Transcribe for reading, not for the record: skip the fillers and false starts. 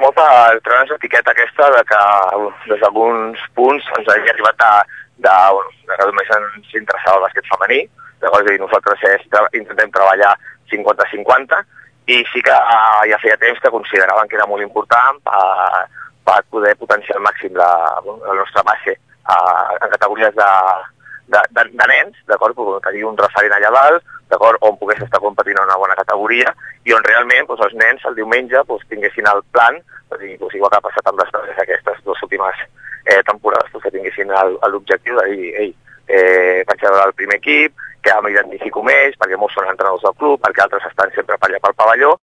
molt per treure'ns l'etiqueta aquesta de que des d'alguns punts ens hagi arribat que només ens interessava el bàsquet femení. Llavors, nosaltres intentem treballar 50-50 i sí que ja feia temps que consideraven que era molt important per poder potenciar al màxim la nostra base en categories de nens, d'acord? Tenir un referent allà dalt, d'acord? On pogués estar competint en una bona categoria i on realment els nens el diumenge tinguessin el plan, igual que ha passat amb les coses aquestes dues últimes temporades, que tinguessin l'objectiu de dir, ei, vaig a veure el primer equip, que m'identifico més, perquè molts són entrenadors del club, perquè altres estan sempre per allà pel pavelló,